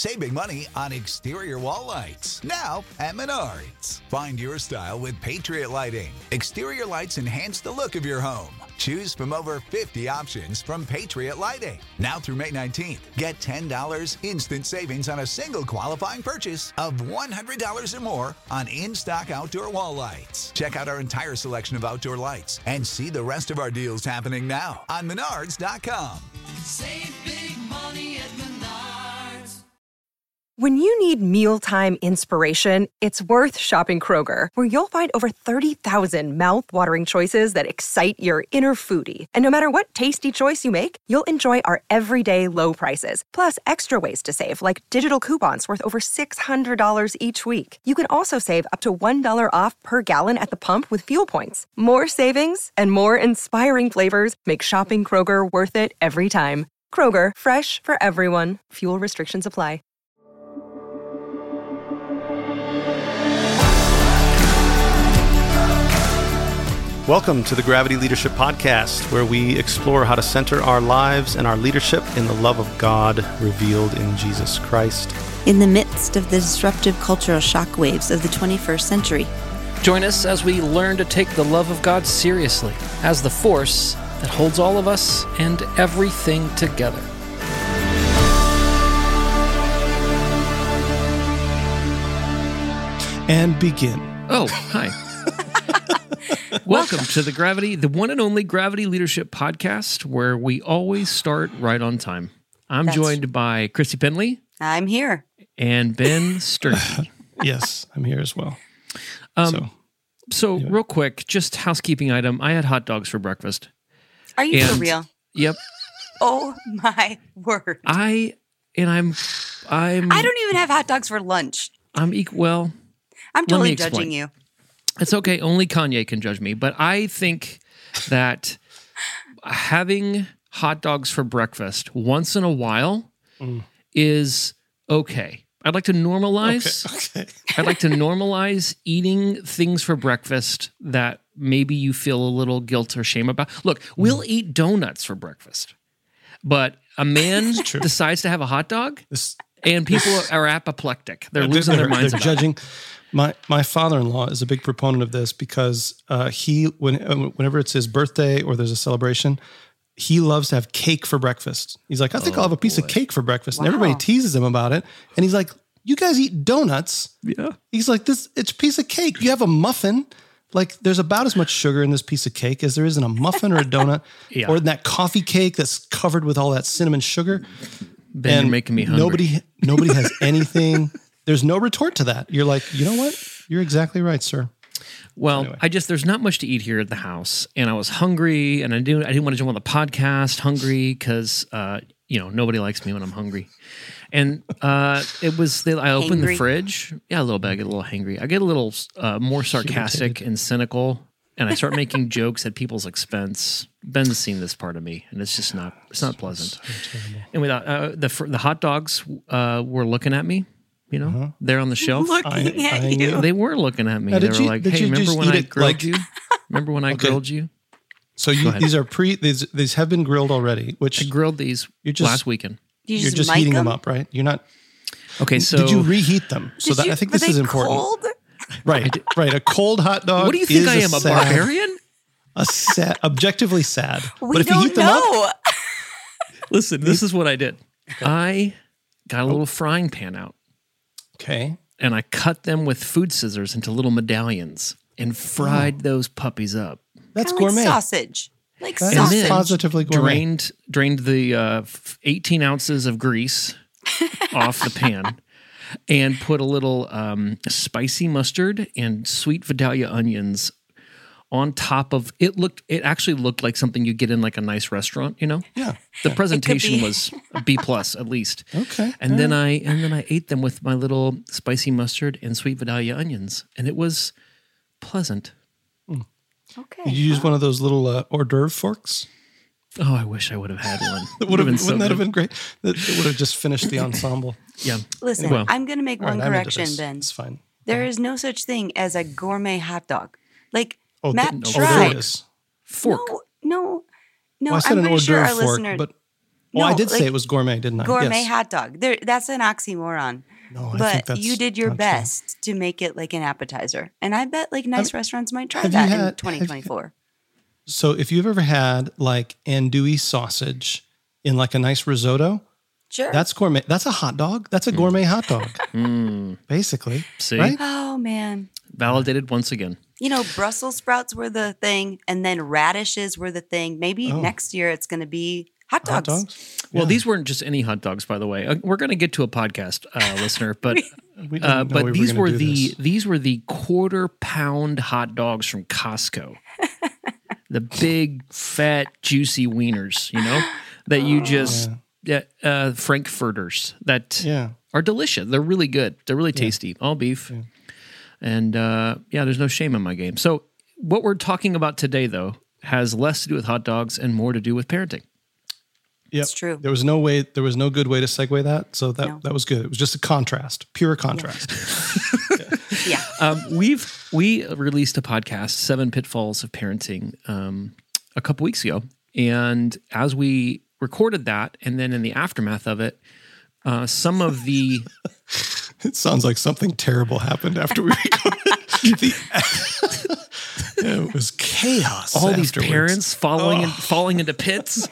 saving money on exterior wall lights. Now at Menards. Find your style with Patriot Lighting. Exterior lights enhance the look of your home. Choose from over 50 options from Patriot Lighting. Now through May 19th, get $10 instant savings on a single qualifying purchase of $100 or more on in-stock outdoor wall lights. Check out our entire selection of outdoor lights and see the rest of our deals happening now on Menards.com. Save big money at Menards. When you need mealtime inspiration, it's worth shopping Kroger, where you'll find over 30,000 mouth-watering choices that excite your inner foodie. And no matter what tasty choice you make, you'll enjoy our everyday low prices, plus extra ways to save, like digital coupons worth over $600 each week. You can also save up to $1 off per gallon at the pump with fuel points. More savings and more inspiring flavors make shopping Kroger worth it every time. Kroger, fresh for everyone. Fuel restrictions apply. Welcome to the Gravity Leadership Podcast, where we explore how to center our lives and our leadership in the love of God revealed in Jesus Christ. In the midst of the disruptive cultural shockwaves of the 21st century. Join us as we learn to take the love of God seriously as the force that holds all of us and everything together. And begin. Oh, hi. Welcome to the one and only Gravity Leadership Podcast, where we always start right on time. I'm joined by Christy Penley. I'm here. And Ben Sturkey. Yes, I'm here as well. So real quick, just housekeeping item. I had hot dogs for breakfast. Are you for real? Yep. Oh my word. I don't even have hot dogs for lunch. I'm totally judging you. It's okay. Only Kanye can judge me. But I think that having hot dogs for breakfast once in a while is okay. I'd like to normalize. Okay. I'd like to normalize eating things for breakfast that maybe you feel a little guilt or shame about. Look, we'll eat donuts for breakfast, but a man decides to have a hot dog, and people are apoplectic. They're losing their minds. They're judging. My father-in-law is a big proponent of this because whenever it's his birthday or there's a celebration, he loves to have cake for breakfast. He's like, I think I'll have a piece of cake for breakfast. Wow. And everybody teases him about it. And he's like, you guys eat donuts? Yeah. He's like, it's a piece of cake. You have a muffin. Like, there's about as much sugar in this piece of cake as there is in a muffin or a donut. Yeah. Or in that coffee cake that's covered with all that cinnamon sugar. Ben, you're making me hungry. Nobody has anything. There's no retort to that. You're like, you know what? You're exactly right, sir. Well, anyway. There's not much to eat here at the house, and I was hungry, and I didn't want to jump on the podcast hungry because, nobody likes me when I'm hungry. And I opened the fridge. Yeah, a little bit. I get a little hangry. I get a little more sarcastic and cynical, and I start making jokes at people's expense. Ben's seen this part of me, and it's not pleasant. So and without the hot dogs were looking at me. They're on the shelf. Looking at you. They were looking at me. They were like, "Hey, remember when I grilled you? Remember when I grilled you?" So these are these have been grilled already. Which I grilled these last weekend. You're just heating them up, right? You're not. Okay, so did you reheat them? I think this is important. Cold? Right. A cold hot dog. What do you think I am, a barbarian? Objectively sad. But if you heat them up, listen, this is what I did. Okay. I got a little frying pan out. Okay. And I cut them with food scissors into little medallions and fried those puppies up. That's gourmet. Like sausage. That's positively gourmet. Drained the 18 ounces of grease off the pan and put a little spicy mustard and sweet Vidalia onions on top of it. It actually looked like something you get in like a nice restaurant, Yeah. The presentation was a B+ at least. Okay. And then I ate them with my little spicy mustard and sweet Vidalia onions, and it was pleasant. Okay. Did you use one of those little hors d'oeuvre forks? Oh, I wish I would have had one. Wouldn't that have been great? It would have just finished the ensemble. Yeah. Listen, I'm going to make one correction, Ben. It's fine. There is no such thing as a gourmet hot dog. Like, Matt there tried. is. Fork. No. Well, I said I'm an pretty hors sure d'oeuvre our fork, listener. but Well, I did like, say it was gourmet, didn't I? gourmet Yes. hot dog. That's an oxymoron. No, I think But that's you did your not true. best to make it like an appetizer. And I bet like nice restaurants might try have that you in had- 2024. So if you've ever had like andouille sausage in like a nice risotto, Sure. that's gourmet. That's a hot dog. That's a gourmet hot dog, basically. See? Right? Oh, man. Validated once again. You know, Brussels sprouts were the thing, and then radishes were the thing. Maybe next year it's going to be hot dogs. Hot dogs? Well, these weren't just any hot dogs, by the way. We're going to get to a podcast, listener, but We didn't know but we these gonna were do this. these were the 1/4 pound hot dogs from Costco. The big, fat, juicy wieners, you know, that you just frankfurters that are delicious. They're really good. They're really tasty. All beef. Yeah. And there's no shame in my game. So what we're talking about today, though, has less to do with hot dogs and more to do with parenting. Yep. It's true. There was no good way to segue that. So that was good. It was just a contrast, pure contrast. Yeah. We released a podcast, 7 Pitfalls of Parenting, a couple weeks ago. And as we recorded that, and then in the aftermath of it, some of the... It sounds like something terrible happened after we recorded. It was chaos. all these afterwards. parents falling into pits.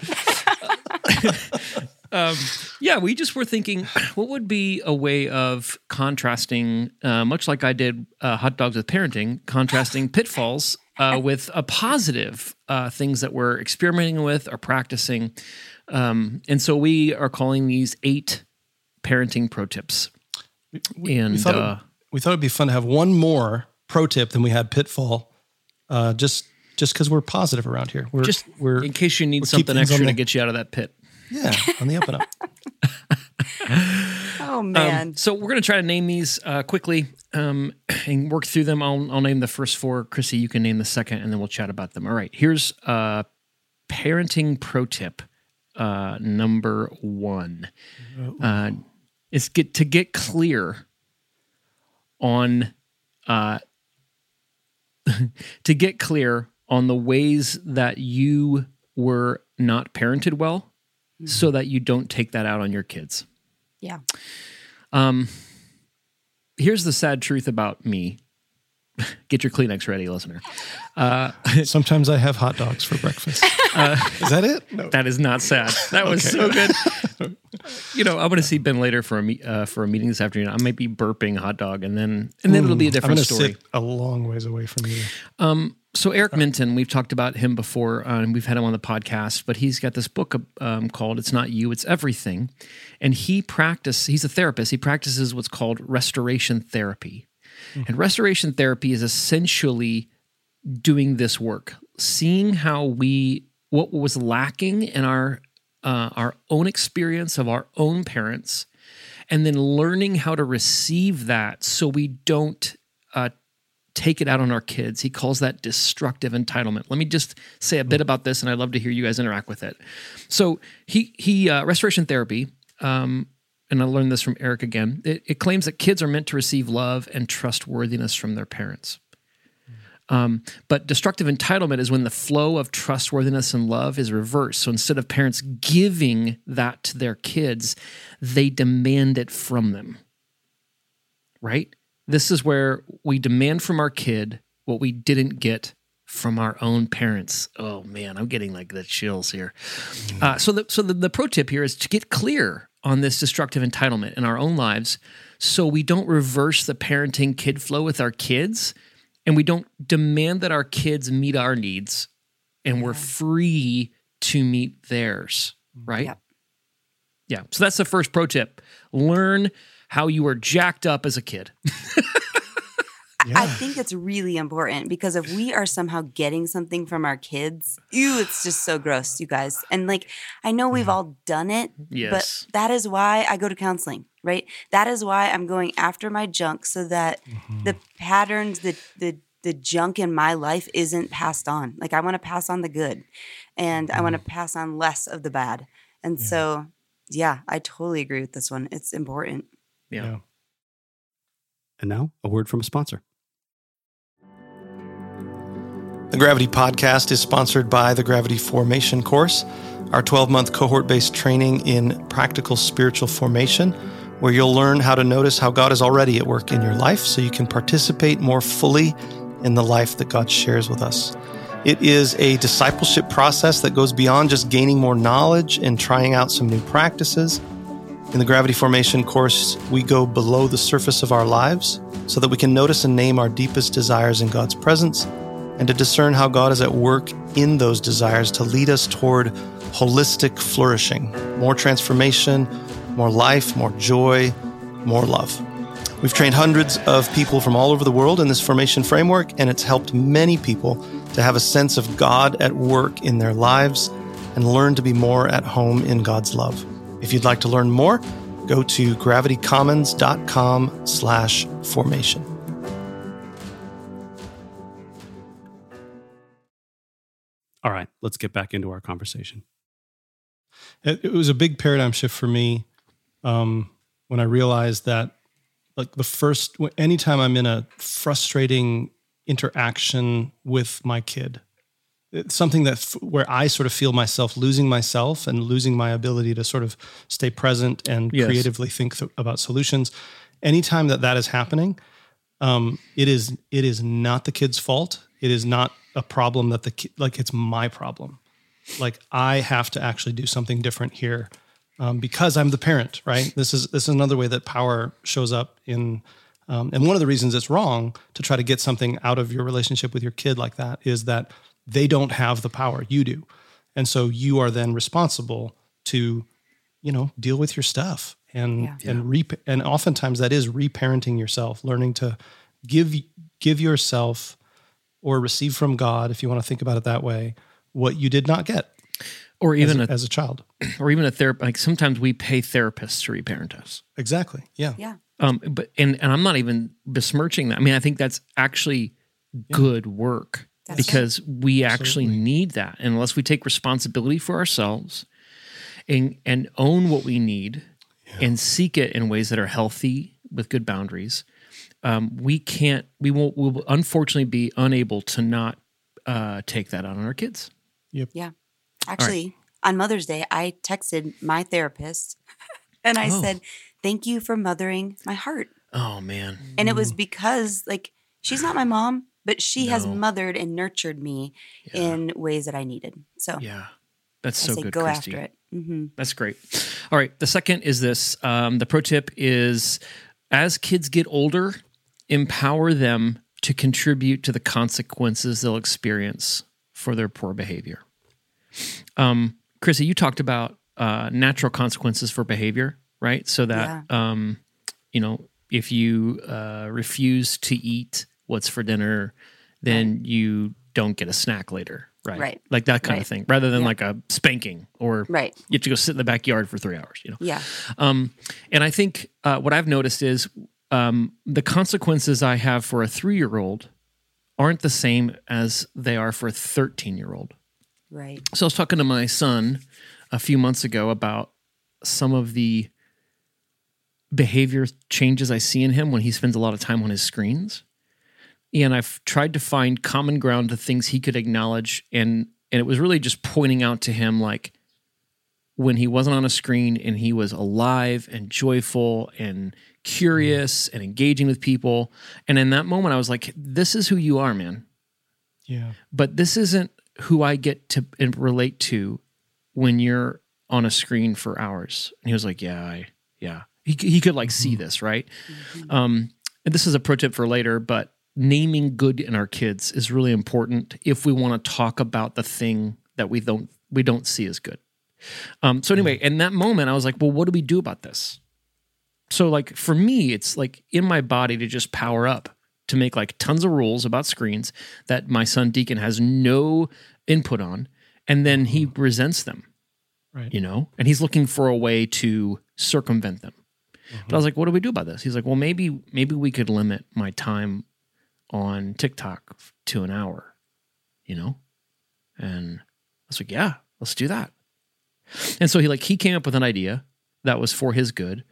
We just were thinking, what would be a way of contrasting, much like I did hot dogs with parenting, contrasting pitfalls with a positive things that we're experimenting with or practicing. And so we are calling these 8 parenting pro tips. We thought it'd be fun to have one more pro tip than we had pitfall, just because we're positive around here. We're in case you need we're something keeping things extra on to the- get you out of that pit. Yeah, on the up and up. Oh, man. So we're going to try to name these quickly and work through them. I'll name the first 4. Chrissy, you can name the second, and then we'll chat about them. All right. Here's parenting pro tip number 1. Is to get clear on the ways that you were not parented well, so that you don't take that out on your kids. Yeah. Here's the sad truth about me. Get your Kleenex ready, listener. Sometimes I have hot dogs for breakfast. Is that it? No. That is not sad. That was so good. I'm going to see Ben later for a meeting this afternoon. I might be burping hot dog, and then it'll be a different I'm story. sit a long ways away from you. So Eric Minton, we've talked about him before, and we've had him on the podcast, but he's got this book called It's Not You, It's Everything. And he's a therapist. He practices what's called restoration therapy. And restoration therapy is essentially doing this work, seeing what was lacking in our own experience of our own parents, and then learning how to receive that so we don't take it out on our kids. He calls that destructive entitlement. Let me just say a bit about this, and I'd love to hear you guys interact with it. So he restoration therapy, and I learned this from Eric again, it claims that kids are meant to receive love and trustworthiness from their parents. But destructive entitlement is when the flow of trustworthiness and love is reversed. So instead of parents giving that to their kids, they demand it from them, right? This is where we demand from our kid what we didn't get from our own parents. Oh man, I'm getting like the chills here. So the pro tip here is to get clear on this destructive entitlement in our own lives so we don't reverse the parenting kid flow with our kids, and we don't demand that our kids meet our needs, and we're free to meet theirs, right? Yep. Yeah. So that's the first pro tip. Learn how you were jacked up as a kid. I think it's really important because if we are somehow getting something from our kids, it's just so gross, you guys. And like, I know we've all done it, Yes. but that is why I go to counseling, right? That is why I'm going after my junk so that the patterns, the junk in my life isn't passed on. Like I want to pass on the good, and I want to pass on less of the bad. And so, I totally agree with this one. It's important. Yeah. And now, a word from a sponsor. The Gravity Podcast is sponsored by the Gravity Formation course, our 12-month cohort-based training in practical spiritual formation, where you'll learn how to notice how God is already at work in your life so you can participate more fully in the life that God shares with us. It is a discipleship process that goes beyond just gaining more knowledge and trying out some new practices. In the Gravity Formation course, we go below the surface of our lives so that we can notice and name our deepest desires in God's presence and to discern how God is at work in those desires to lead us toward holistic flourishing, more transformation, more life, more joy, more love. We've trained hundreds of people from all over the world in this formation framework, and it's helped many people to have a sense of God at work in their lives and learn to be more at home in God's love. If you'd like to learn more, go to gravitycommons.com/formation. All right, let's get back into our conversation. It was a big paradigm shift for me when I realized that, like, anytime I'm in a frustrating interaction with my kid, it's something where I sort of feel myself losing myself and losing my ability to sort of stay present and creatively think about solutions. Anytime that is happening, it is not the kid's fault. It is not a problem that it's my problem. Like, I have to actually do something different here because I'm the parent, right? This is another way that power shows up in, and one of the reasons it's wrong to try to get something out of your relationship with your kid like that is that they don't have the power, you do. And so you are then responsible to, deal with your stuff and oftentimes that is reparenting yourself, learning to give yourself or receive from God, if you want to think about it that way, what you did not get, or even as a child, or even a therapist. Like, sometimes we pay therapists to reparent us. Exactly. Yeah. Yeah. But I'm not even besmirching that. I mean, I think that's actually good work because we actually need that. And unless we take responsibility for ourselves and own what we need and seek it in ways that are healthy with good boundaries, we will unfortunately be unable to not take that out on our kids. Yep. Yeah. Actually, on Mother's Day, I texted my therapist and I said, "Thank you for mothering my heart." Oh, man. And it was because, like, she's not my mom, but she has mothered and nurtured me in ways that I needed. So that's so good, go Christy. after it. Mm-hmm. That's great. All right. The second is this. The pro tip is, as kids get older, empower them to contribute to the consequences they'll experience for their poor behavior. Chrissy, you talked about natural consequences for behavior, right? So that, if you refuse to eat what's for dinner, then you don't get a snack later, right? Right. Like that kind of thing, rather than like a spanking or you have to go sit in the backyard for 3 hours, Yeah. And I think what I've noticed is the consequences I have for a 3-year-old aren't the same as they are for a 13-year-old. Right. So I was talking to my son a few months ago about some of the behavior changes I see in him when he spends a lot of time on his screens. And I've tried to find common ground to things he could acknowledge. And it was really just pointing out to him, like, when he wasn't on a screen and he was alive and joyful and curious and engaging with people. And in that moment, I was like, this is who you are, man. Yeah. But this isn't who I get to relate to when you're on a screen for hours. And he was like, yeah. He could like see this, right? And this is a pro tip for later, but naming good in our kids is really important if we want to talk about the thing that we don't see as good. So anyway, in that moment, I was like, well, what do we do about this? So like for me, it's like in my body to just power up, to make like tons of rules about screens that my son Deacon has no input on, and then he resents them, right? And he's looking for a way to circumvent them. But I was like, what do we do about this? He's like, well, maybe we could limit my time on TikTok to an hour, And I was like, yeah, let's do that. And so he came up with an idea that was for his good.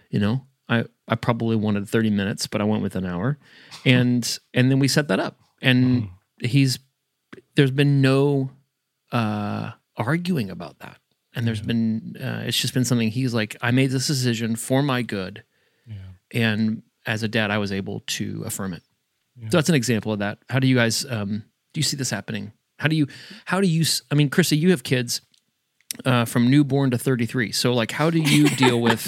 I probably wanted 30 minutes, but I went with an hour. And then we set that up. And he's there's been no arguing about that. And there's been, it's just been something he's like, I made this decision for my good. Yeah. And as a dad, I was able to affirm it. Yeah. So that's an example of that. How do you guys, do you see this happening? How do you, I mean, Chrissy, you have kids from newborn to 33. So like, how do you deal with,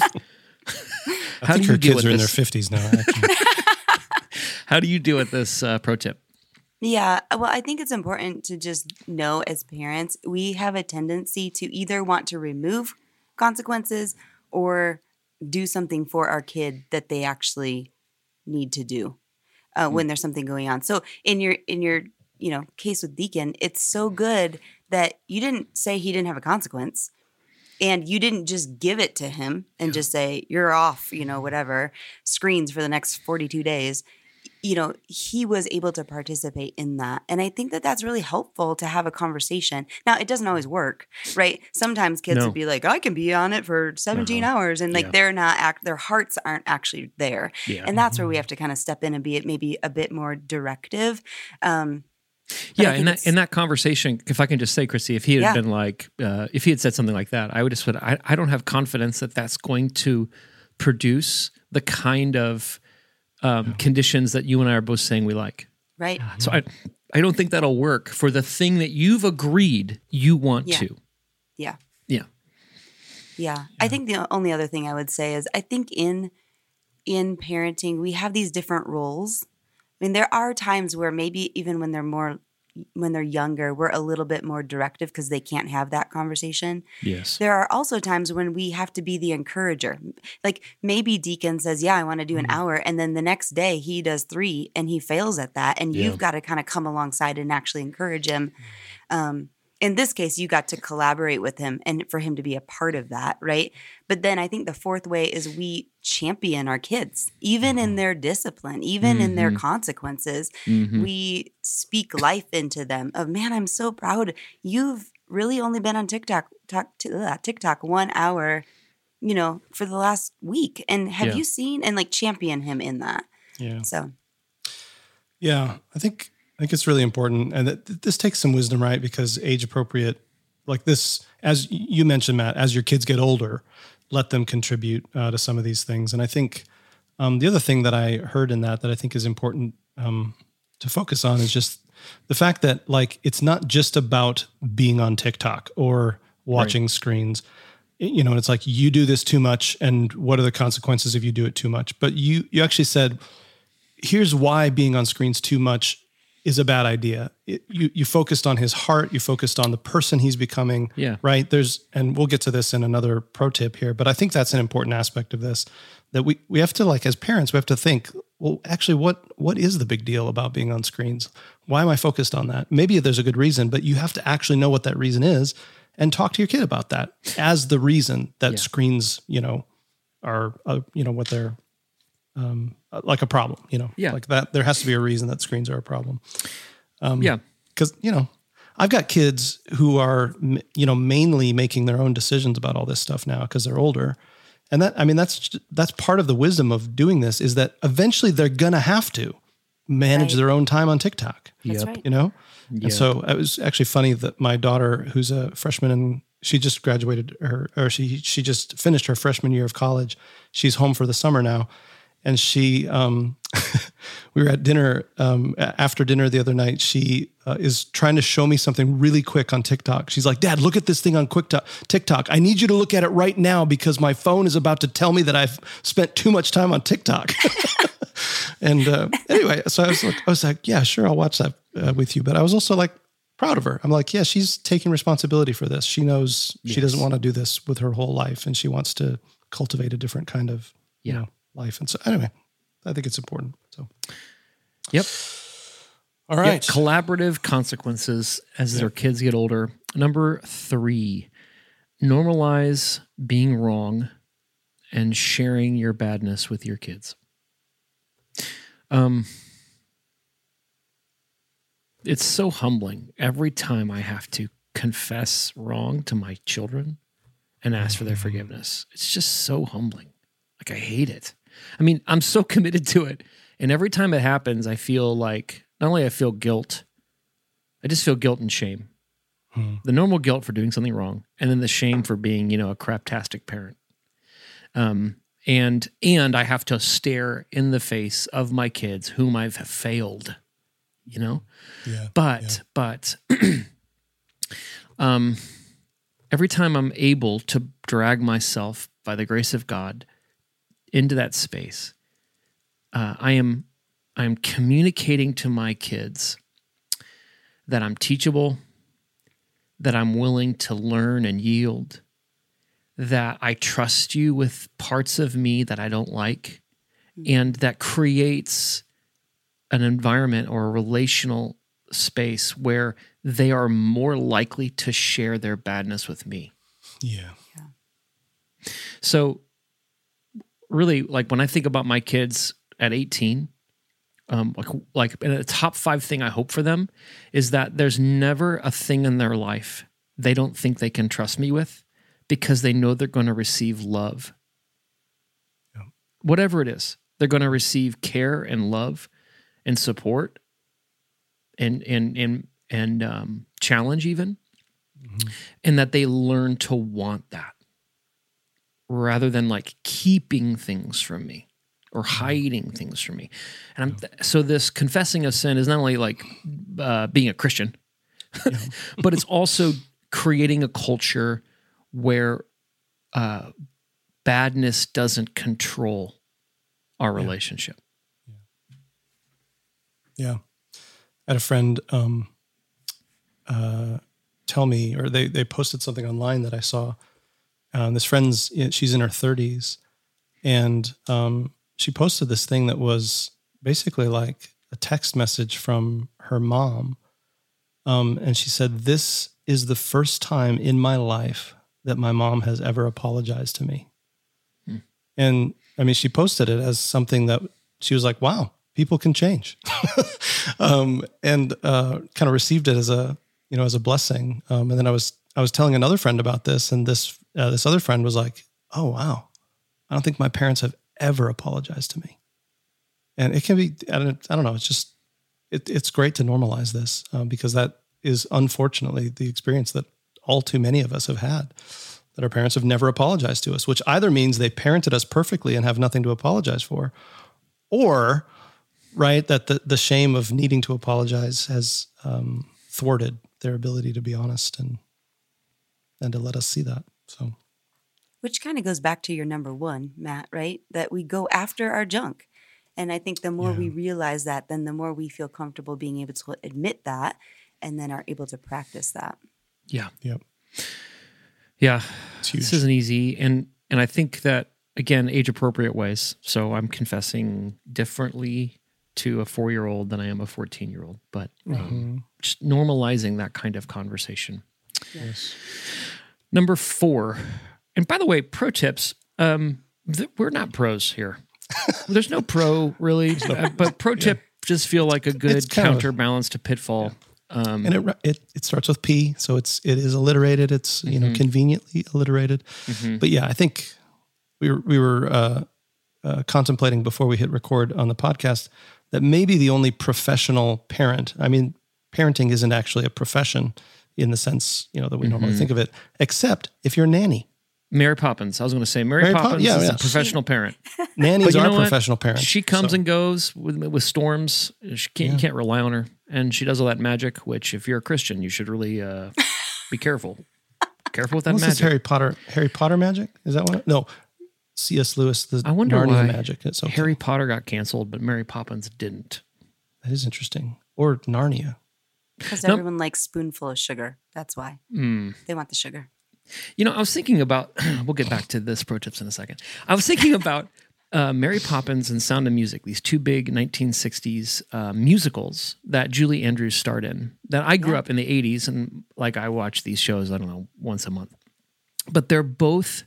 I think her kids are in their 50s now, actually. How do you deal with this pro tip? Yeah, well, I think it's important to just know as parents, we have a tendency to either want to remove consequences or do something for our kid that they actually need to do when there's something going on. So in your case with Deacon, it's so good that you didn't say he didn't have a consequence. And you didn't just give it to him and just say, you're off, whatever, screens for the next 42 days. He was able to participate in that. And I think that that's really helpful to have a conversation. Now, it doesn't always work, right? Sometimes kids would be like, I can be on it for 17 hours. And like they're not, their hearts aren't actually there. Yeah. And that's where we have to kind of step in and be maybe a bit more directive. In that conversation, if I can just say, Chrissy, if he had been like, if he had said something like that, I would have said, I don't have confidence that that's going to produce the kind of conditions that you and I are both saying we like. Right. So I don't think that'll work for the thing that you've agreed you want to. Yeah. Yeah. Yeah. I think the only other thing I would say is I think in parenting, we have these different roles. I mean, there are times where maybe even when they're younger, we're a little bit more directive because they can't have that conversation. Yes. There are also times when we have to be the encourager. Like maybe Deacon says, I want to do an hour. And then the next day he does 3 and he fails at that. And you've got to kind of come alongside and actually encourage him. In this case, you got to collaborate with him and for him to be a part of that, right? But then I think the fourth way is we champion our kids, even in their discipline, even in their consequences. We speak life into them of, man, I'm so proud. You've really only been on TikTok 1 hour, for the last week. And have you seen and like champion him in that? Yeah. So. Yeah, I think it's really important. And this takes some wisdom, right? Because age appropriate, like this, as you mentioned, Matt, as your kids get older, let them contribute to some of these things. And I think the other thing that I heard in that I think is important to focus on is just the fact that like, it's not just about being on TikTok or watching screens, and it's like, you do this too much. And what are the consequences if you do it too much? But you actually said, here's why being on screens too much is a bad idea. You focused on his heart. You focused on the person he's becoming. Yeah. Right. And we'll get to this in another pro tip here, but I think that's an important aspect of this, that we have to, like, as parents, we have to think, well, actually, what is the big deal about being on screens? Why am I focused on that? Maybe there's a good reason, but you have to actually know what that reason is and talk to your kid about that as the reason that screens, are, what they're, like a problem, like that. There has to be a reason that screens are a problem. Because, I've got kids who are, mainly making their own decisions about all this stuff now because they're older. And that's part of the wisdom of doing this, is that eventually they're going to have to manage their own time on TikTok. That's right. And so it was actually funny that my daughter, who's a freshman, and she just graduated she just finished her freshman year of college. She's home for the summer now. And she, we were at dinner, after dinner the other night, she is trying to show me something really quick on TikTok. She's like, Dad, look at this thing on TikTok. I need you to look at it right now because my phone is about to tell me that I've spent too much time on TikTok. And anyway, so I was like, yeah, sure, I'll watch that with you. But I was also like proud of her. I'm like, yeah, she's taking responsibility for this. She knows she doesn't want to do this with her whole life, and she wants to cultivate a different kind of, life. And so anyway, I think it's important. So, yep. All right. Collaborative consequences as their kids get older. Number 3, normalize being wrong and sharing your badness with your kids. It's so humbling every time I have to confess wrong to my children and ask for their forgiveness. It's just so humbling. Like, I hate it. I mean, I'm so committed to it. And every time it happens, I feel like, not only I feel guilt, I just feel guilt and shame. The normal guilt for doing something wrong, and then the shame for being, a craptastic parent. And I have to stare in the face of my kids whom I've failed, Yeah. But every time I'm able to drag myself by the grace of God into that space, I'm communicating to my kids that I'm teachable, that I'm willing to learn and yield, that I trust you with parts of me that I don't like, and that creates an environment or a relational space where they are more likely to share their badness with me. Yeah. So really, like when I think about my kids at 18, like and the top 5 thing I hope for them is that there's never a thing in their life they don't think they can trust me with, because they know they're going to receive love. Yeah. Whatever it is, they're going to receive care and love and support and challenge even, and that they learn to want that rather than like keeping things from me or hiding things from me. And so this confessing of sin is not only like being a Christian, but it's also creating a culture where badness doesn't control our relationship. Yeah. I had a friend tell me, or they posted something online that I saw. This friend's, she's in her 30s, and she posted this thing that was basically like a text message from her mom. And she said, "This is the first time in my life that my mom has ever apologized to me." And I mean, she posted it as something that she was like, wow, people can change. And kind of received it as a blessing. And then I was telling another friend about this, and this other friend was like, oh, wow, I don't think my parents have ever apologized to me. And it can be, I don't know. It's just, it's great to normalize this because that is unfortunately the experience that all too many of us have had, that our parents have never apologized to us, which either means they parented us perfectly and have nothing to apologize for, or, right, that the shame of needing to apologize has thwarted their ability to be honest and to let us see that. So, which kind of goes back to your number one, Matt, right? That we go after our junk. And I think the more we realize that, then the more we feel comfortable being able to admit that and then are able to practice that. Yeah. Yep. Yeah. This isn't easy. And I think that, again, age-appropriate ways. So I'm confessing differently to a 4-year-old than I am a 14-year-old, but just normalizing that kind of conversation. Yes. Number 4, and by the way, pro tips, we're not pros here. There's no pro really, but pro tip just feel like a good counterbalance to pitfall. And it starts with P, so it is alliterated. It's conveniently alliterated. But yeah, I think we were contemplating before we hit record on the podcast that maybe the only professional parent. I mean, parenting isn't actually a profession in the sense that we normally think of it, except if you're a nanny. Mary Poppins. I was going to say Mary Poppins is a professional parent. Nannies are professional parents. She comes and goes with storms. You can't rely on her. And she does all that magic, which if you're a Christian, you should really be careful. Careful with that magic. This Harry Potter magic? Is that one? No. C.S. Lewis, I wonder Narnia why magic. It's okay. Harry Potter got canceled, but Mary Poppins didn't. That is interesting. Or Narnia. Because everyone likes spoonful of sugar. That's why. They want the sugar. I was thinking about, we'll get back to this pro tips in a second. I was thinking about Mary Poppins and Sound of Music, these two big 1960s musicals that Julie Andrews starred in, that I grew up in the 80s, and like I watch these shows, I don't know, once a month. But they're both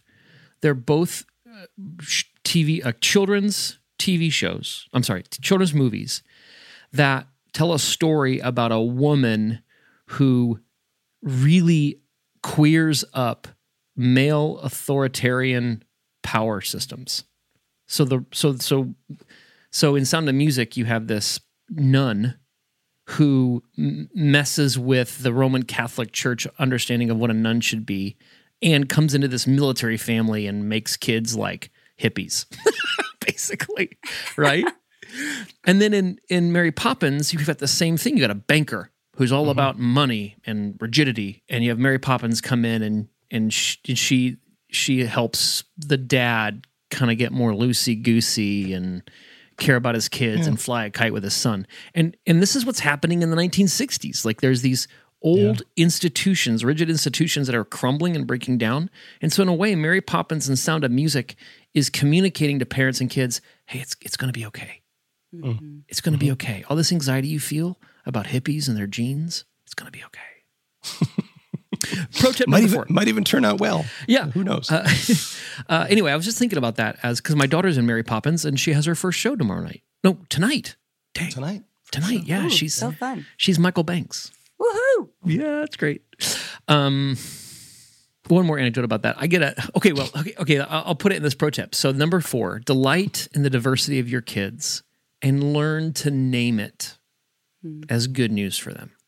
children's TV shows. I'm sorry, children's movies that tell a story about a woman who really queers up male authoritarian power systems. So in Sound of Music, you have this nun who messes with the Roman Catholic Church understanding of what a nun should be, and comes into this military family and makes kids like hippies, basically, right? And then in Mary Poppins, you've got the same thing. You got a banker who's all about money and rigidity, and you have Mary Poppins come in and she helps the dad kind of get more loosey-goosey and care about his kids and fly a kite with his son. And this is what's happening in the 1960s. Like there's these old institutions, rigid institutions that are crumbling and breaking down. And so in a way, Mary Poppins and Sound of Music is communicating to parents and kids, hey, it's going to be okay. Mm-hmm. It's going to be okay. All this anxiety you feel about hippies and their jeans, it's going to be okay. Pro tip number 4. Might even turn out well. Yeah. Who knows? Anyway, I was just thinking about that because my daughter's in Mary Poppins and she has her first show tomorrow night. No, tonight. Dang. Tonight. Yeah. Ooh, she's so fun. She's Michael Banks. Woohoo! Yeah, that's great. One more anecdote about that. I'll put it in this pro tip. So number 4, delight in the diversity of your kids and learn to name it as good news for them.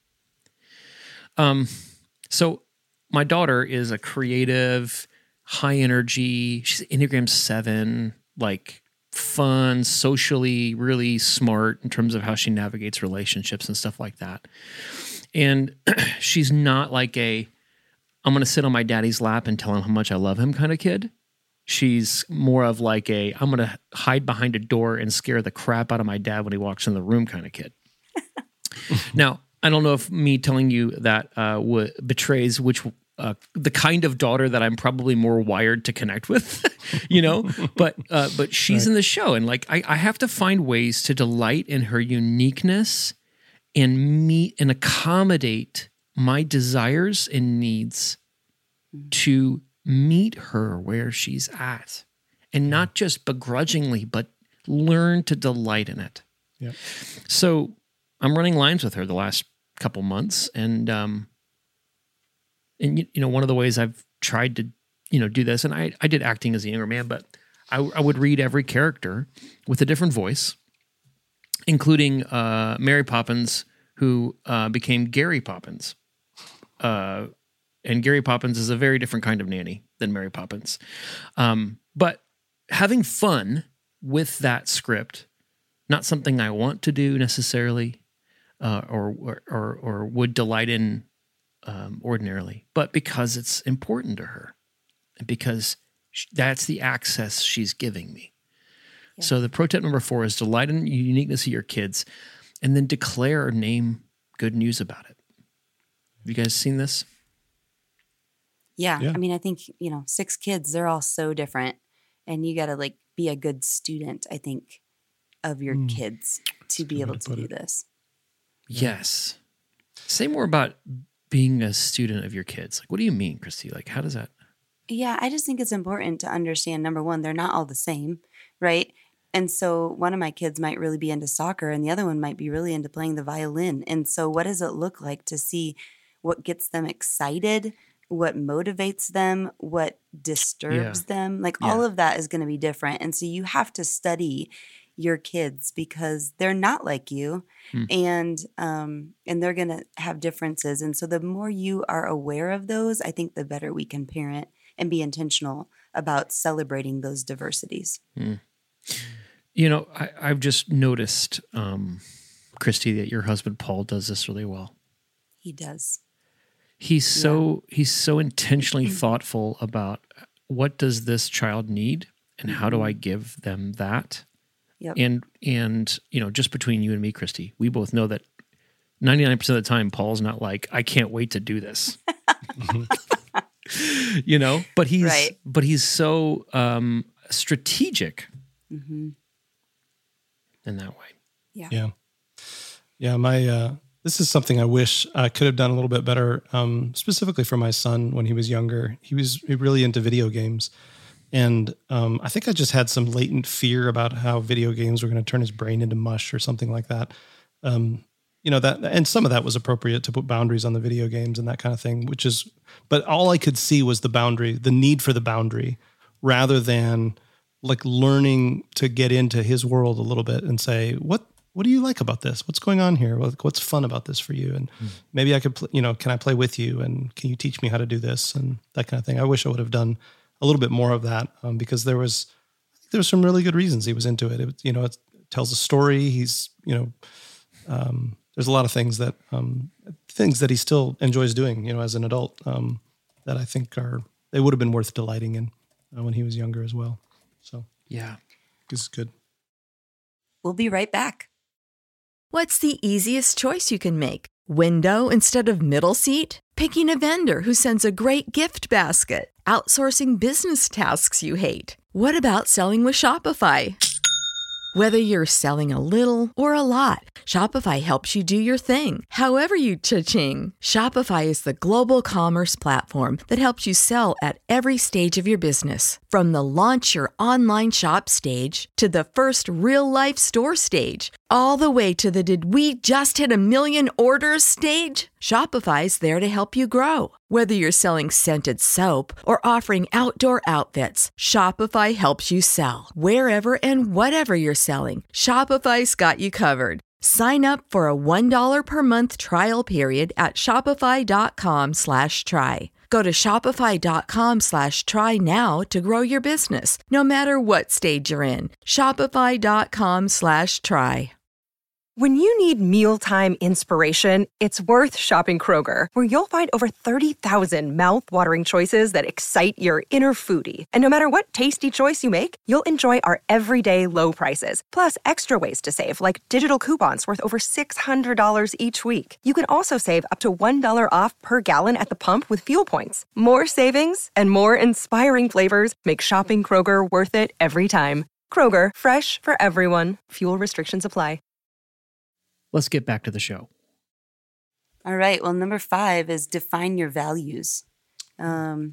So my daughter is a creative, high energy, she's Enneagram 7, like fun, socially really smart in terms of how she navigates relationships and stuff like that. And she's not like I'm going to sit on my daddy's lap and tell him how much I love him kind of kid. She's more of like I'm going to hide behind a door and scare the crap out of my dad when he walks in the room kind of kid. Now, I don't know if me telling you that betrays the kind of daughter that I'm probably more wired to connect with, but she's in the show. And like, I have to find ways to delight in her uniqueness and meet and accommodate my desires and needs to meet her where she's at, and not just begrudgingly, but learn to delight in it. Yeah. So I'm running lines with her the last couple months, and one of the ways I've tried to do this, and I did acting as a younger man, but I would read every character with a different voice, including Mary Poppins, who became Gary Poppins. And Gary Poppins is a very different kind of nanny than Mary Poppins. But having fun with that script, not something I want to do necessarily, or would delight in ordinarily, but because it's important to her, and because that's the access she's giving me. Yeah. So the pro tip number 4 is delight in the uniqueness of your kids, and then declare or name good news about it. Have you guys seen this? Yeah. I mean, I think, 6 kids, they're all so different, and you got to be a good student, I think, of your kids to be able to do this. Yes. Say more about being a student of your kids. Like, what do you mean, Christy? Like, how does that? Yeah, I just think it's important to understand, number 1, they're not all the same, right? And so one of my kids might really be into soccer and the other one might be really into playing the violin. And so what does it look like to see what gets them excited, what motivates them, what disturbs them? All of that is going to be different. And so you have to study your kids because they're not like you, and they're going to have differences. And so the more you are aware of those, I think the better we can parent and be intentional about celebrating those diversities. I've just noticed, Christy, that your husband Paul does this really well. He does. He's so intentionally thoughtful about what does this child need and how do I give them that. Yep. And just between you and me, Christy, we both know that 99% of the time, Paul's not like, I can't wait to do this. But he's so strategic in that way. Yeah. Yeah. My this is something I wish I could have done a little bit better, specifically for my son when he was younger. He was really into video games. And I think I just had some latent fear about how video games were going to turn his brain into mush or something like that. That, and some of that was appropriate to put boundaries on the video games and that kind of thing, but all I could see was the need for the boundary, rather than learning to get into his world a little bit and say, what what do you like about this? What's going on here? What's fun about this for you? And maybe I could, can I play with you? And can you teach me how to do this? And that kind of thing. I wish I would have done a little bit more of that because there was some really good reasons he was into it. It tells a story. He's, there's a lot of things that he still enjoys doing, as an adult, that I think they would have been worth delighting in when he was younger as well. So yeah, this is good. We'll be right back. What's the easiest choice you can make? Window instead of middle seat? Picking a vendor who sends a great gift basket? Outsourcing business tasks you hate? What about selling with Shopify? Whether you're selling a little or a lot, Shopify helps you do your thing, however you cha-ching. Shopify is the global commerce platform that helps you sell at every stage of your business. From the launch your online shop stage to the first real-life store stage, all the way to the did we just hit 1 million orders stage. Shopify's there to help you grow. Whether you're selling scented soap or offering outdoor outfits, Shopify helps you sell. Wherever and whatever you're selling, Shopify's got you covered. Sign up for a $1 per month trial period at shopify.com/try. Go to shopify.com/try now to grow your business, no matter what stage you're in. Shopify.com/try. When you need mealtime inspiration, it's worth shopping Kroger, where you'll find over 30,000 mouth-watering choices that excite your inner foodie. And no matter what tasty choice you make, you'll enjoy our everyday low prices, plus extra ways to save, like digital coupons worth over $600 each week. You can also save up to $1 off per gallon at the pump with fuel points. More savings and more inspiring flavors make shopping Kroger worth it every time. Kroger, fresh for everyone. Fuel restrictions apply. Let's get back to the show. All right. Well, number 5 is define your values. Some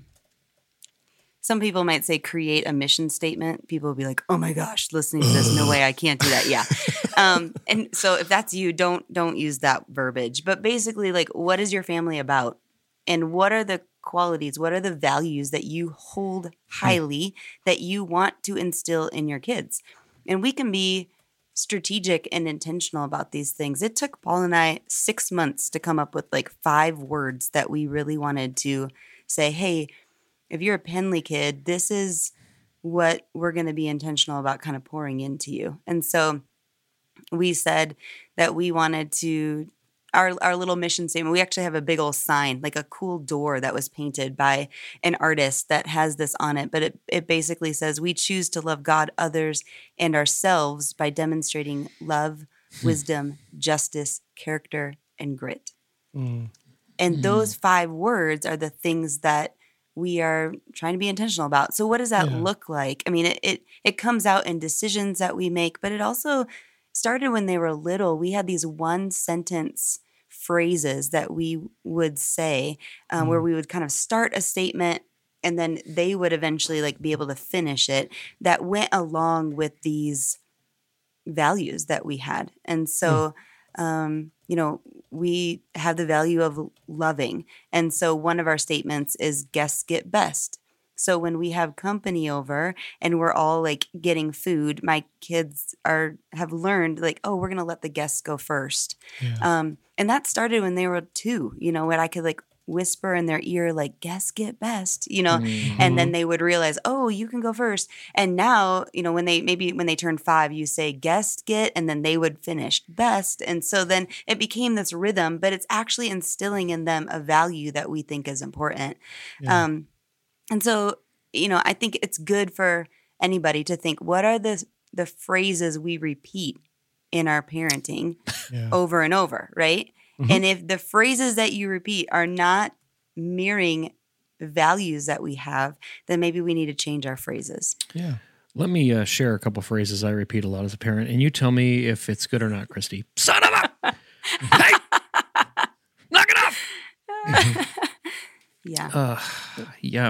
people might say create a mission statement. People will be like, "Oh my gosh, listening to this, no way, I can't do that." Yeah. And so if that's you, don't use that verbiage. But basically, like, what is your family about? And what are the qualities? What are the values that you hold highly that you want to instill in your kids? And we can be strategic and intentional about these things. It took Paul and I 6 months to come up with like 5 words that we really wanted to say, hey, if you're a Penley kid, this is what we're going to be intentional about kind of pouring into you. And so we said that we wanted to, our little mission statement, we actually have a big old sign, like a cool door that was painted by an artist that has this on it. But it basically says, we choose to love God, others, and ourselves by demonstrating love, wisdom, justice, character, and grit. And those 5 words are the things that we are trying to be intentional about. So what does that look like? I mean, it comes out in decisions that we make, but it also started when they were little. We had these 1-sentence phrases that we would say where we would kind of start a statement and then they would eventually like be able to finish it, that went along with these values that we had. And so, we have the value of loving. And so one of our statements is guests get best. So when we have company over and we're all like getting food, my kids have learned like, oh, we're going to let the guests go first. Yeah. And that started when they were 2, when I could like whisper in their ear, like guests get best, and then they would realize, oh, you can go first. And now, when they turn 5, you say guests get, and then they would finish best. And so then it became this rhythm, but it's actually instilling in them a value that we think is important. Yeah. And so, I think it's good for anybody to think, what are the phrases we repeat in our parenting over and over, right? Mm-hmm. And if the phrases that you repeat are not mirroring values that we have, then maybe we need to change our phrases. Yeah. Let me share a couple phrases I repeat a lot as a parent, and you tell me if it's good or not, Christy. Son of a... Hey! Knock it off! Yeah.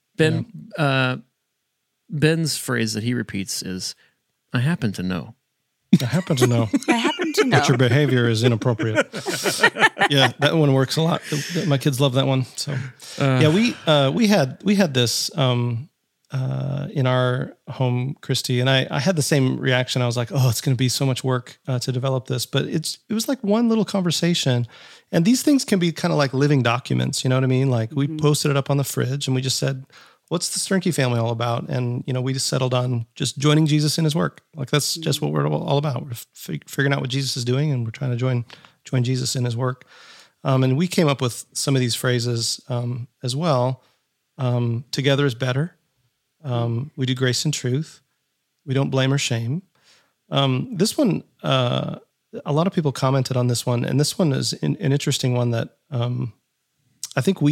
Ben's phrase that he repeats is, I happen to know. I happen to know. I happen to know. That your behavior is inappropriate. Yeah, that one works a lot. My kids love that one. So we had this in our home, Christy, and I had the same reaction. I was like, oh, it's going to be so much work to develop this, but it was like one little conversation. And these things can be kind of like living documents. You know what I mean? Like we posted it up on the fridge and we just said, what's the Sternke family all about? And, we just settled on just joining Jesus in his work. Like that's just what we're all about. We're figuring out what Jesus is doing and we're trying to join Jesus in his work. And we came up with some of these phrases as well. Together is better. We do grace and truth. We don't blame or shame. This one, a lot of people commented on this one, and this one is an interesting one that I think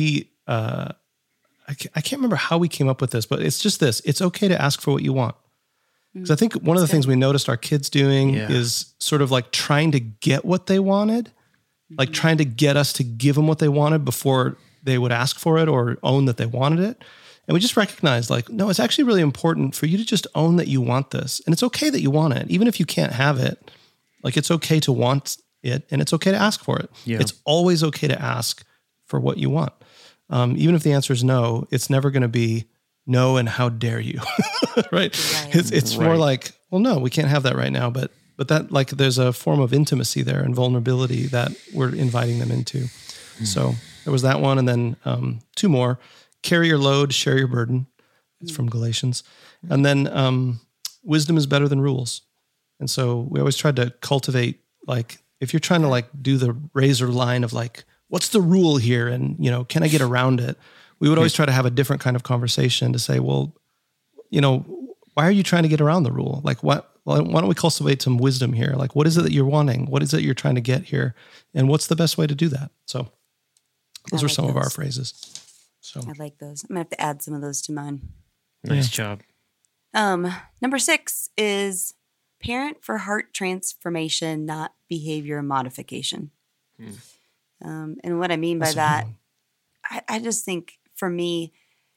I can't remember how we came up with this, but it's just this. It's okay to ask for what you want. Because I think one of the things we noticed our kids doing is sort of like trying to get what they wanted, like trying to get us to give them what they wanted before they would ask for it or own that they wanted it. And we just recognized like, no, it's actually really important for you to just own that you want this. And it's okay that you want it. Even if you can't have it, like it's okay to want it and it's okay to ask for it. Yeah. It's always okay to ask for what you want. Even if the answer is no, it's never going to be no and how dare you, right? It's more like, well, no, we can't have that right now. But that like there's a form of intimacy there and vulnerability that we're inviting them into. So there was that one. And then 2 more. Carry your load, share your burden. It's from Galatians. And then wisdom is better than rules. And so we always tried to cultivate, like, if you're trying to like do the razor line of like, what's the rule here? And, can I get around it? We would always try to have a different kind of conversation to say, well, why are you trying to get around the rule? Like why don't we cultivate some wisdom here? Like, what is it that you're wanting? What is it you're trying to get here? And what's the best way to do that? So those are some of our phrases. So I like those. I'm going to have to add some of those to mine. Nice job. Number 6 is parent for heart transformation, not behavior modification. And what I mean by that, I just think for me,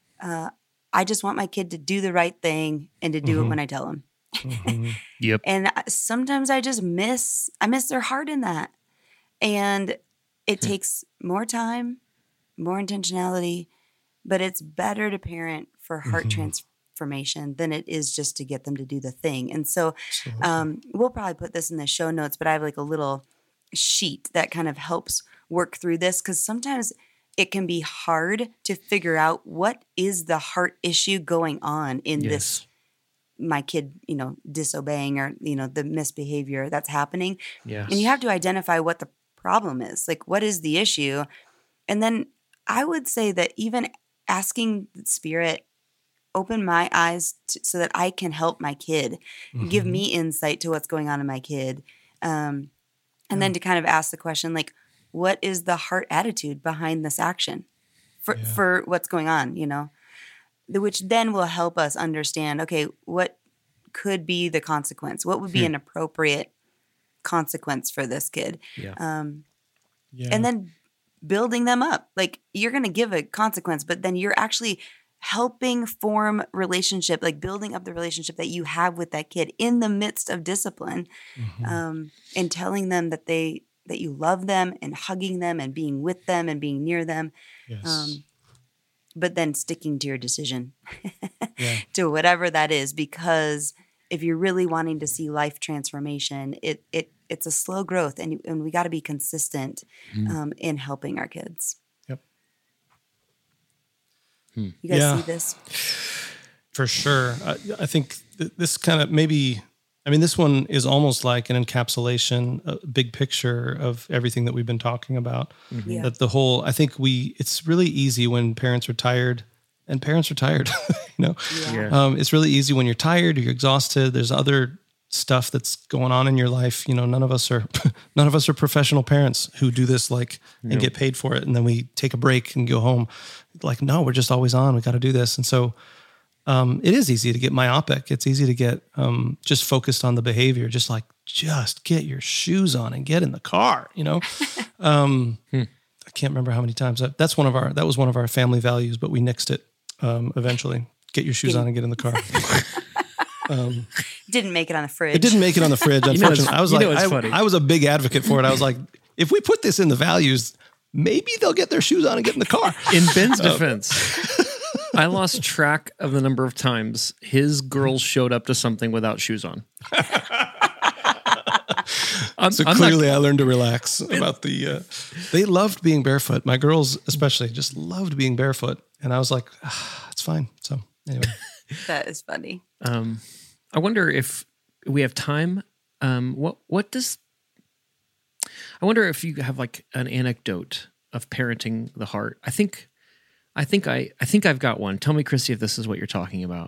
I just want my kid to do the right thing and to do it when I tell him. Yep. And sometimes I miss their heart in that. And it takes more time, more intentionality, but it's better to parent for heart transformation than it is just to get them to do the thing. And so we'll probably put this in the show notes, but I have like a little sheet that kind of helps work through this because sometimes it can be hard to figure out what is the heart issue going on in this, my kid, disobeying or, the misbehavior that's happening. Yes. And you have to identify what the problem is. Like, what is the issue? And then I would say that even asking the Spirit, open my eyes so that I can help my kid, give me insight to what's going on in my kid. And then to kind of ask the question, like, what is the heart attitude behind this action for what's going on, which then will help us understand, okay, what could be the consequence? What would be an appropriate consequence for this kid? And then building them up. Like, you're going to give a consequence, but then you're actually helping form relationship, like building up the relationship that you have with that kid in the midst of discipline, and telling them that you love them and hugging them and being with them and being near them. Yes. But then sticking to your decision to whatever that is, because if you're really wanting to see life transformation, it's a slow growth, and we got to be consistent in helping our kids. Yep. You guys see this? For sure. I think this kind of this one is almost like an encapsulation, a big picture of everything that we've been talking about. That it's really easy when parents are tired, and parents are tired, it's really easy when you're tired or you're exhausted. There's other stuff that's going on in your life. None of us are professional parents who do this and get paid for it. And then we take a break and go home. Like, no, we're just always on. We got to do this. And so it is easy to get myopic. It's easy to get just focused on the behavior, just get your shoes on and get in the car, I can't remember how many times that was one of our family values, but we nixed it eventually. Get your shoes on and get in the car. Didn't make it on the fridge. It didn't make it on the fridge, unfortunately. I was a big advocate for it. I was like, if we put this in the values, maybe they'll get their shoes on and get in the car. In Ben's defense, I lost track of the number of times his girls showed up to something without shoes on. Clearly I learned to relax about the, they loved being barefoot. My girls especially just loved being barefoot. And I was like, it's fine. So anyway. That is funny. I wonder if we have time. I wonder if you have like an anecdote of parenting the heart. I think I've got one. Tell me, Christy, if this is what you're talking about.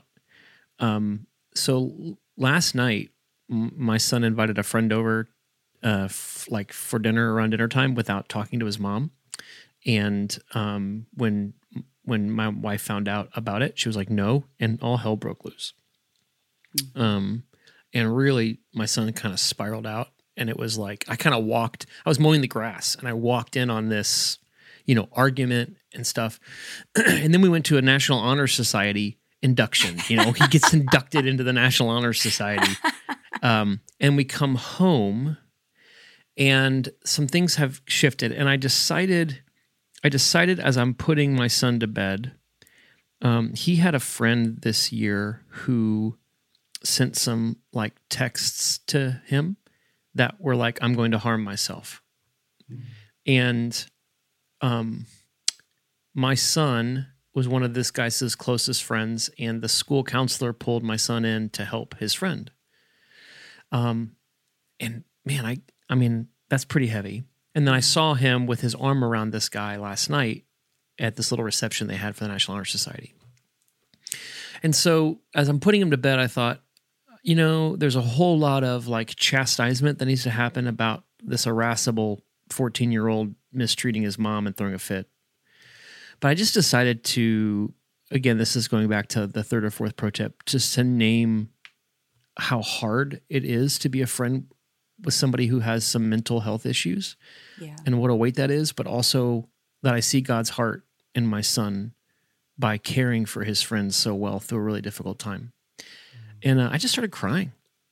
So last night, my son invited a friend over, for dinner around dinner time without talking to his mom. And when my wife found out about it, she was like, "No," and all hell broke loose. And really, my son kind of spiraled out, and it was like I was mowing the grass, and I walked in on this, argument and stuff. And then we went to a National Honor Society induction. He gets inducted into the National Honor Society. And we come home and some things have shifted. And I decided as I'm putting my son to bed, he had a friend this year who sent some like texts to him that were like, "I'm going to harm myself." And my son was one of this guy's closest friends, and the school counselor pulled my son in to help his friend. And man, I mean, that's pretty heavy. And then I saw him with his arm around this guy last night at this little reception they had for the National Honor Society. And so as I'm putting him to bed, I thought, there's a whole lot of like chastisement that needs to happen about this irascible 14-year-old mistreating his mom and throwing a fit. But I just decided to, again, this is going back to the third or fourth pro tip, just to name how hard it is to be a friend with somebody who has some mental health issues, and what a weight that is, but also that I see God's heart in my son by caring for his friends so well through a really difficult time. And I just started crying.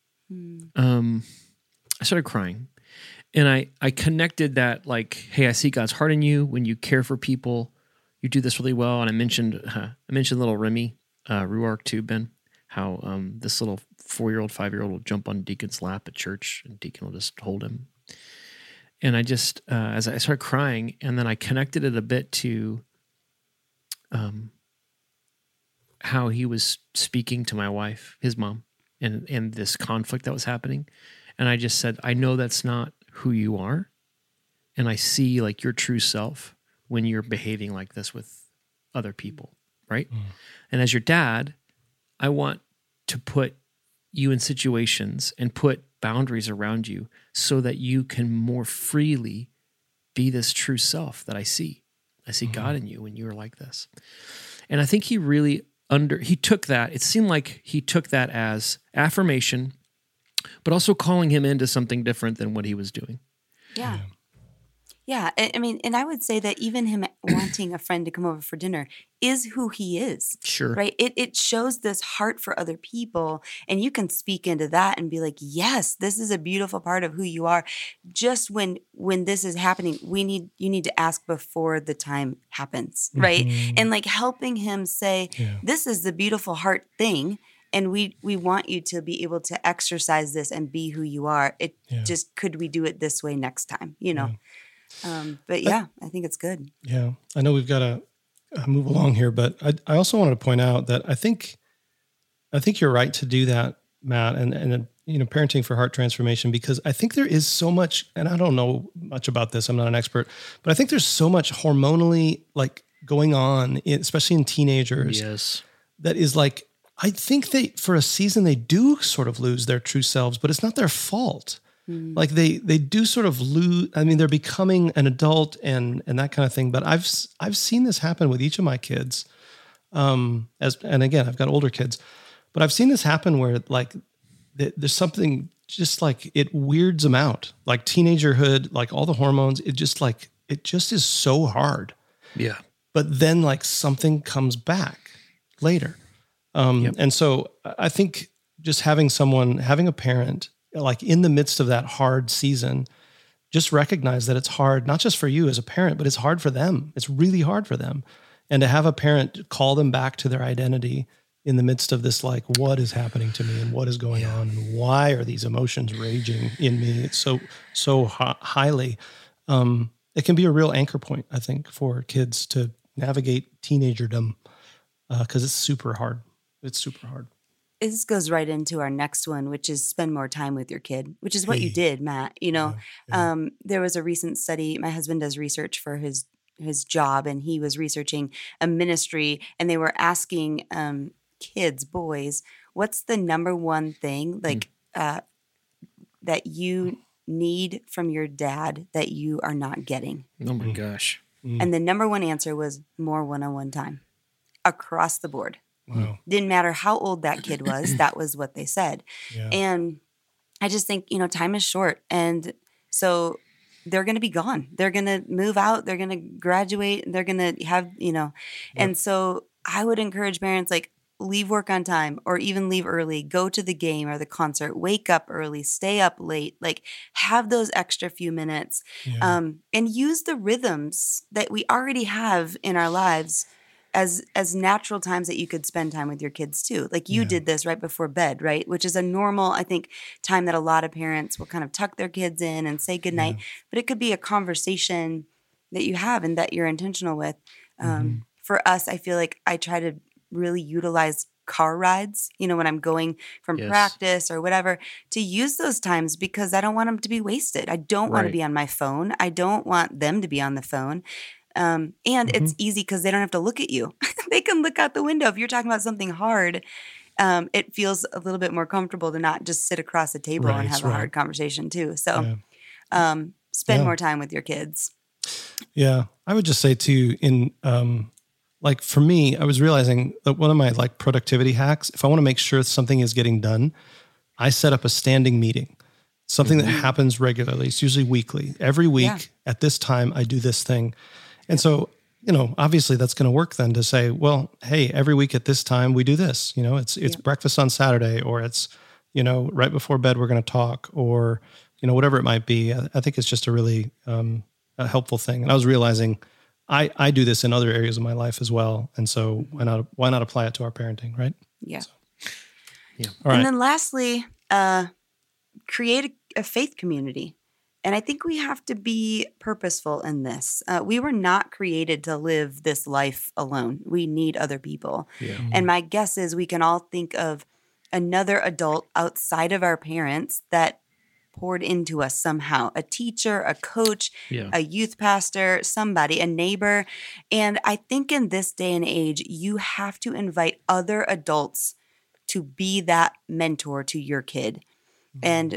I started crying. And I connected that like, hey, I see God's heart in you when you care for people. You do this really well. And I mentioned little Remy Ruark too, Ben, how this little 4-year-old, 5-year-old will jump on Deacon's lap at church and Deacon will just hold him. And I just, as I started crying, and then I connected it a bit to how he was speaking to my wife, his mom, and this conflict that was happening. And I just said, I know that's not who you are. And I see like your true self when you're behaving like this with other people, right? And as your dad, I want to put you in situations and put boundaries around you so that you can more freely be this true self that I see. I see God in you when you are like this. And I think he really he took that, it seemed like he took that as affirmation, but also calling him into something different than what he was doing. Yeah. Yeah. I mean, and I would say that even him wanting a friend to come over for dinner is who he is. Sure. Right? It shows this heart for other people. And you can speak into that and be like, yes, this is a beautiful part of who you are. Just when this is happening, you need to ask before the time happens. Right? And like helping him say, this is the beautiful heart thing. And we want you to be able to exercise this and be who you are. Just, could we do it this way next time? But yeah, I think it's good. Yeah. I know we've got to move along here, but I also wanted to point out that I think you're right to do that, Matt, and parenting for heart transformation, because I think there is so much, and I don't know much about this, I'm not an expert, but I think there's so much hormonally like going on, especially in teenagers. Yes. That is like, I think for a season, they do sort of lose their true selves, but it's not their fault. Like they do sort of lose. I mean, they're becoming an adult and that kind of thing. But I've seen this happen with each of my kids. And again, I've got older kids, but I've seen this happen where like there's something just like it weirds them out, like teenagerhood, like all the hormones. It just is so hard. Yeah. But then like something comes back later. And so I think just having a parent like in the midst of that hard season, just recognize that it's hard, not just for you as a parent, but it's hard for them. It's really hard for them. And to have a parent call them back to their identity in the midst of this, like, what is happening to me and what is going on and why are these emotions raging in me so highly, it can be a real anchor point, I think, for kids to navigate teenagerdom, because it's super hard. It's super hard. This goes right into our next one, which is spend more time with your kid, which is what you did, Matt. You know, there was a recent study. My husband does research for his job, and he was researching a ministry, and they were asking kids, boys, what's the number one thing that you need from your dad that you are not getting? Oh my gosh. And the number one answer was more one-on-one time across the board. Wow. Didn't matter how old that kid was. That was what they said. Yeah. And I just think, time is short. And so they're going to be gone. They're going to move out. They're going to graduate. They're going to have, and so I would encourage parents, like, leave work on time or even leave early, go to the game or the concert, wake up early, stay up late, like have those extra few minutes, and use the rhythms that we already have in our lives as natural times that you could spend time with your kids too. Like you did this right before bed, right? Which is a normal, I think, time that a lot of parents will kind of tuck their kids in and say goodnight, but it could be a conversation that you have and that you're intentional with. For us, I feel like I try to really utilize car rides, when I'm going from practice or whatever, to use those times because I don't want them to be wasted. I don't want to be on my phone. I don't want them to be on the phone. And it's easy because they don't have to look at you. They can look out the window. If you're talking about something hard, it feels a little bit more comfortable to not just sit across the table and have a hard conversation too. So spend more time with your kids. Yeah. I would just say too, like for me, I was realizing that one of my like productivity hacks, if I want to make sure something is getting done, I set up a standing meeting, something that happens regularly. It's usually weekly. Every week at this time, I do this thing. And so, obviously that's going to work then to say, well, hey, every week at this time we do this, it's breakfast on Saturday, or it's, right before bed, we're going to talk, or, whatever it might be. I think it's just a really a helpful thing. And I was realizing I do this in other areas of my life as well. And so why not apply it to our parenting, right? Yeah. So, All right. And then lastly, create a faith community. And I think we have to be purposeful in this. We were not created to live this life alone. We need other people. Yeah. And my guess is we can all think of another adult outside of our parents that poured into us somehow, a teacher, a coach, a youth pastor, somebody, a neighbor. And I think in this day and age, you have to invite other adults to be that mentor to your kid. And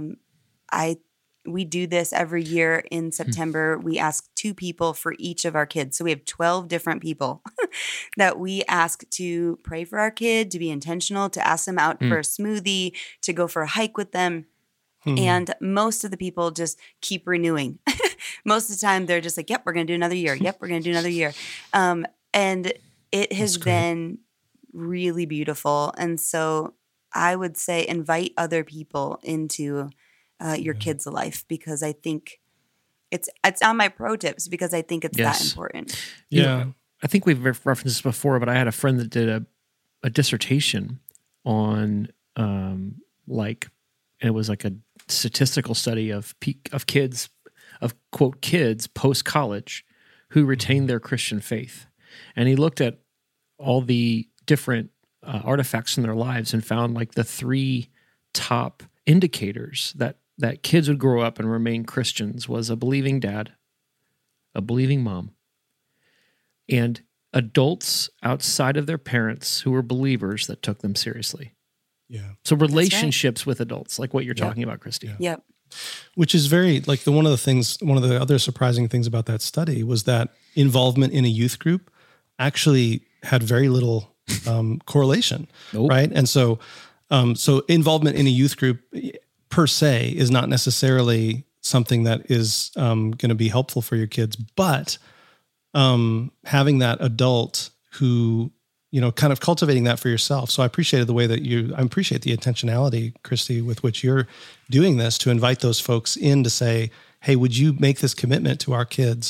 we do this every year in September. We ask 2 people for each of our kids. So we have 12 different people that we ask to pray for our kid, to be intentional, to ask them out for a smoothie, to go for a hike with them. And most of the people just keep renewing. Most of the time, they're just like, yep, we're going to do another year. Yep, we're going to do another year. And it has been really beautiful. And so I would say invite other people into your kid's life, because I think it's on my pro tips, because I think it's that important. Yeah. I think we've referenced this before, but I had a friend that did a dissertation on and it was like a statistical study of kids, of quote kids post-college who retained their Christian faith. And he looked at all the different artifacts in their lives and found like the 3 top indicators that kids would grow up and remain Christians was a believing dad, a believing mom, and adults outside of their parents who were believers that took them seriously. Yeah. So relationships with adults, like what you're talking about, Christy. Yep. Which is very, like, one of the other surprising things about that study was that involvement in a youth group actually had very little correlation, right? And so involvement in a youth group per se is not necessarily something that is going to be helpful for your kids, but having that adult who, kind of cultivating that for yourself. So I appreciated the way that I appreciate the intentionality, Christy, with which you're doing this, to invite those folks in to say, hey, would you make this commitment to our kids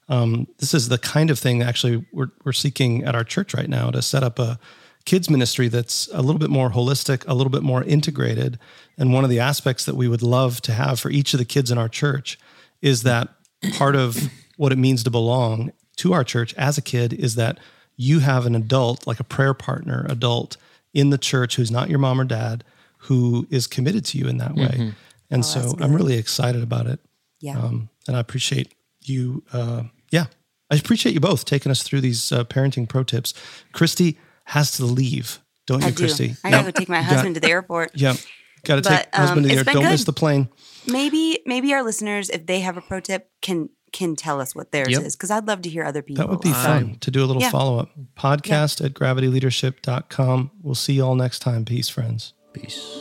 This is the kind of thing actually we're seeking at our church right now, to set up a kids ministry that's a little bit more holistic, a little bit more integrated. And one of the aspects that we would love to have for each of the kids in our church is that part of what it means to belong to our church as a kid is that you have an adult, like a prayer partner adult in the church who's not your mom or dad, who is committed to you in that way. And so I'm really excited about it. Yeah. And I appreciate you. I appreciate you both taking us through these parenting pro tips. Christy has to leave, don't you, Christy? I gotta go take my husband to the airport. Yeah. Got to take husband to the airport. Don't miss the plane. Maybe our listeners, if they have a pro tip, can tell us what theirs is, because I'd love to hear other people. That would be fun to do a little follow-up. Podcast at gravityleadership.com. We'll see you all next time. Peace, friends. Peace.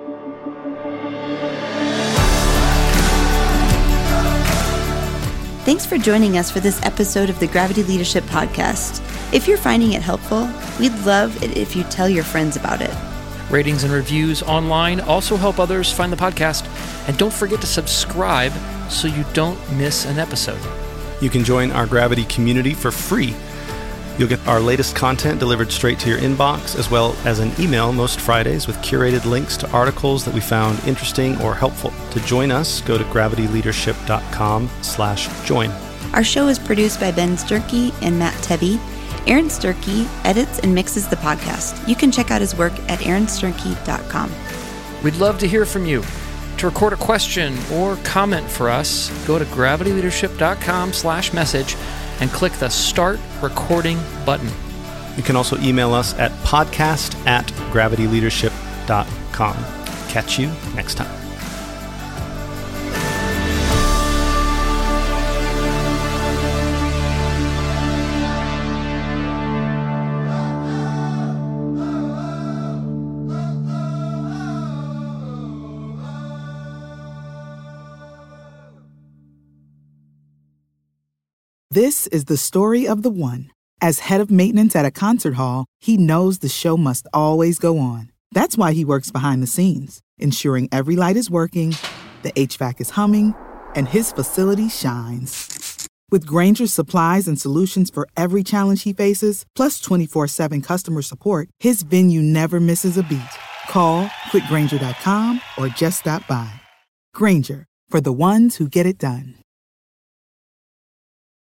Thanks for joining us for this episode of the Gravity Leadership Podcast. If you're finding it helpful, we'd love it if you tell your friends about it. Ratings and reviews online also help others find the podcast. And don't forget to subscribe so you don't miss an episode. You can join our Gravity community for free. You'll get our latest content delivered straight to your inbox, as well as an email most Fridays with curated links to articles that we found interesting or helpful. To join us, go to gravityleadership.com/join. Our show is produced by Ben Sturkey and Matt Tebby. Aaron Sturkey edits and mixes the podcast. You can check out his work at aaronsturkey.com. We'd love to hear from you. To record a question or comment for us, go to gravityleadership.com/message and click the Start Recording button. You can also email us at podcast@gravityleadership.com. Catch you next time. This is the story of the one. As head of maintenance at a concert hall, he knows the show must always go on. That's why he works behind the scenes, ensuring every light is working, the HVAC is humming, and his facility shines. With Grainger's supplies and solutions for every challenge he faces, plus 24/7 customer support, his venue never misses a beat. Call quickgrainger.com or just stop by. Grainger, for the ones who get it done.